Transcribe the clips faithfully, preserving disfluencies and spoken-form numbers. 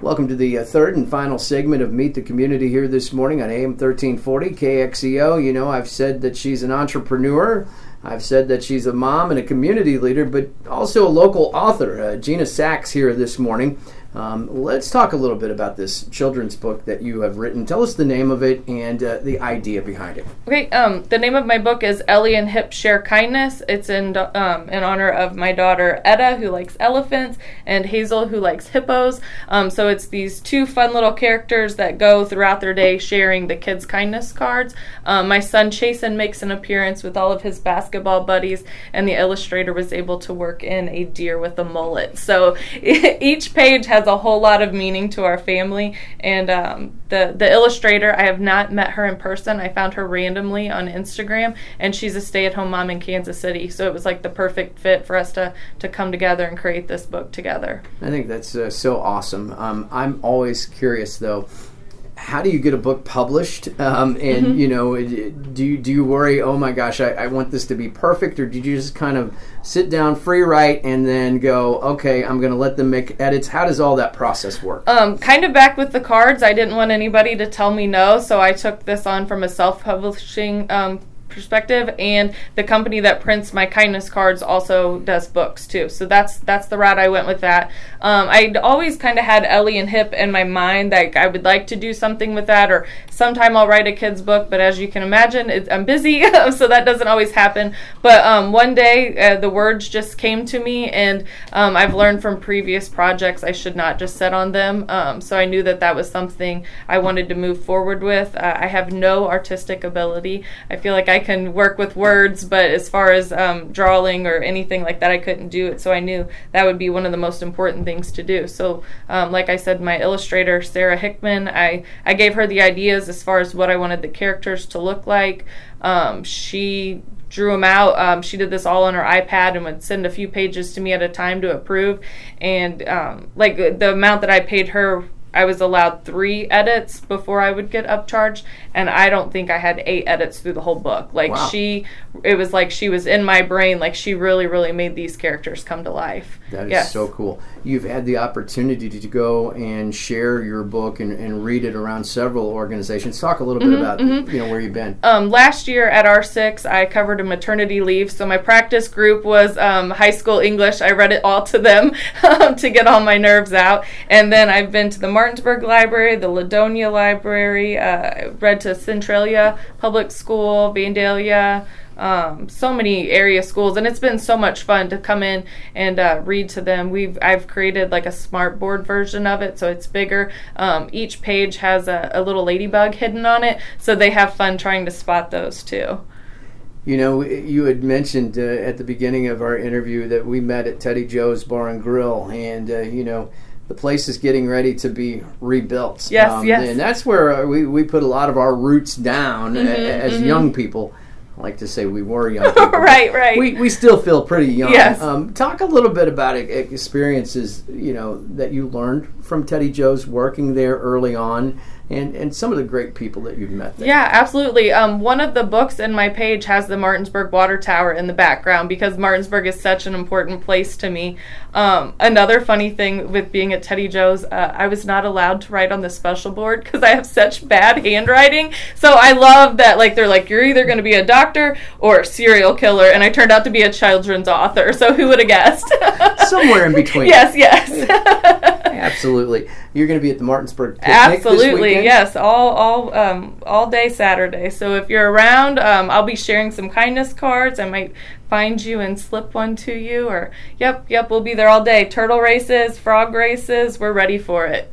Welcome to the uh, third and final segment of Meet the Community here this morning on A M thirteen forty K X E O. You know, I've said that she's an entrepreneur. I've said that she's a mom and a community leader, but also a local author. Uh, Gina Sachs here this morning. Um, let's talk a little bit about this children's book that you have written. Tell us the name of it and uh, the idea behind it. Okay, um, the name of my book is Ellie and Hip Share Kindness. It's in um, in honor of my daughter Etta, who likes elephants, and Hazel, who likes hippos. Um, so it's these two fun little characters that go throughout their day sharing the kids' kindness cards. Um, my son Chasen makes an appearance with all of his basketball buddies, and the illustrator was able to work in a deer with a mullet. So each page has a whole lot of meaning to our family, and um, the the illustrator, I have not met her in person. I found her randomly on Instagram, and she's a stay-at-home mom in Kansas City, so it was like the perfect fit for us to to come together and create this book together. I think that's uh, so awesome. Um, I'm always curious though, how do you get a book published? Um, and, mm-hmm. you know, do you, do you worry, oh my gosh, I, I want this to be perfect? Or did you just kind of sit down, free write, and then go, okay, I'm going to let them make edits? How does all that process work? Um, kind of back with the cards. I didn't want anybody to tell me no, so I took this on from a self-publishing um perspective, and the company that prints my kindness cards also does books too. So that's that's the route I went with that. Um, I'd always kind of had Ellie and Hip in my mind, that I would like to do something with that, or sometime I'll write a kid's book, but as you can imagine, it, I'm busy, so that doesn't always happen. But um, one day, uh, the words just came to me, and um, I've learned from previous projects I should not just sit on them. Um, so I knew that that was something I wanted to move forward with. Uh, I have no artistic ability. I feel like I I can work with words, but as far as um, drawing or anything like that, I couldn't do it. So I knew that would be one of the most important things to do. So um, like I said, my illustrator, Sarah Hickman, I, I gave her the ideas as far as what I wanted the characters to look like. Um, she drew them out. Um, she did this all on her iPad and would send a few pages to me at a time to approve. And um, like the amount that I paid her, I was allowed three edits before I would get upcharged, and I don't think I had eight edits through the whole book. Like wow. she, it was like she was in my brain. Like she really, really made these characters come to life. That is yes. so cool. You've had the opportunity to go and share your book and, and read it around several organizations. Talk a little bit mm-hmm, about mm-hmm. you know where you've been. Um, last year at R six, I covered a maternity leave. So my practice group was um, high school English. I read it all to them to get all my nerves out, and then I've been to the Martinsburg Library, the Ladonia Library, uh, read to Centralia Public School, Vandalia, um, so many area schools, and it's been so much fun to come in and uh, read to them. We've I've created like a smart board version of it, so it's bigger. Um, each page has a, a little ladybug hidden on it, so they have fun trying to spot those too. You know, you had mentioned uh, at the beginning of our interview that we met at Teddy Joe's Bar and Grill, and uh, you know, the place is getting ready to be rebuilt. Yes, um, yes. And that's where we, we put a lot of our roots down mm-hmm, a, as mm-hmm. young people. I like to say we were young people. right, right. We we still feel pretty young. Yes. Um, talk a little bit about experiences, you know, that you learned from Teddy Joe's working there early on, and, and some of the great people that you've met there. Yeah, absolutely. Um, one of the books in my page has the Martinsburg Water Tower in the background because Martinsburg is such an important place to me. Um, another funny thing with being at Teddy Joe's, uh, I was not allowed to write on the special board because I have such bad handwriting. So I love that, like, they're like, you're either going to be a doctor or a serial killer, and I turned out to be a children's author. So who would have guessed? Somewhere in between. Yes, yes. Absolutely. You're going to be at the Martinsburg picnic Absolutely, this weekend? Yes, all all um, all day Saturday. So if you're around, um, I'll be sharing some kindness cards. I might find you and slip one to you. Or yep, yep, we'll be there all day. Turtle races, frog races. We're ready for it.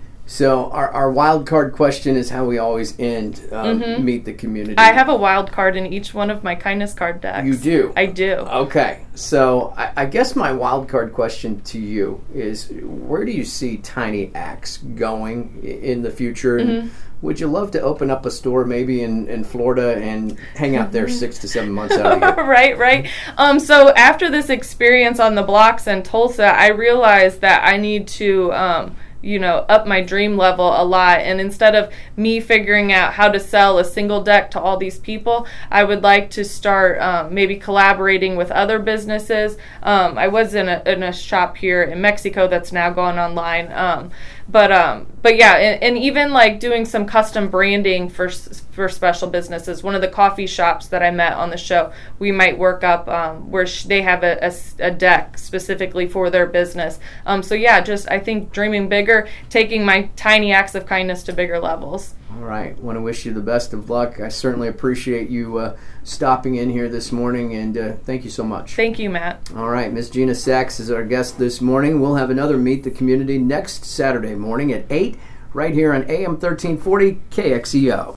So our, our wild card question is how we always end um, mm-hmm. Meet the Community. I have a wild card in each one of my kindness card decks. You do? I do. Okay. So I, I guess my wild card question to you is, where do you see Tiny Axe going in the future? And mm-hmm. would you love to open up a store maybe in, in Florida and hang out there six to seven months out of the year? Right, right. Um, so after this experience on the blocks in Tulsa, I realized that I need to... Um, you know, up my dream level a lot. And instead of me figuring out how to sell a single deck to all these people, I would like to start um, maybe collaborating with other businesses. Um, I was in a, in a shop here in Mexico that's now gone online. Um, But um, but yeah, and, and even like doing some custom branding for for special businesses. One of the coffee shops that I met on the show, we might work up um, where sh- they have a, a, a deck specifically for their business. Um, so yeah, just I think dreaming bigger, taking my tiny acts of kindness to bigger levels. All right. Want to wish you the best of luck. I certainly appreciate you uh, stopping in here this morning, and uh, thank you so much. Thank you, Matt. All right. Miss Gina Sachs is our guest this morning. We'll have another Meet the Community next Saturday morning at eight right here on A M thirteen forty K X E O.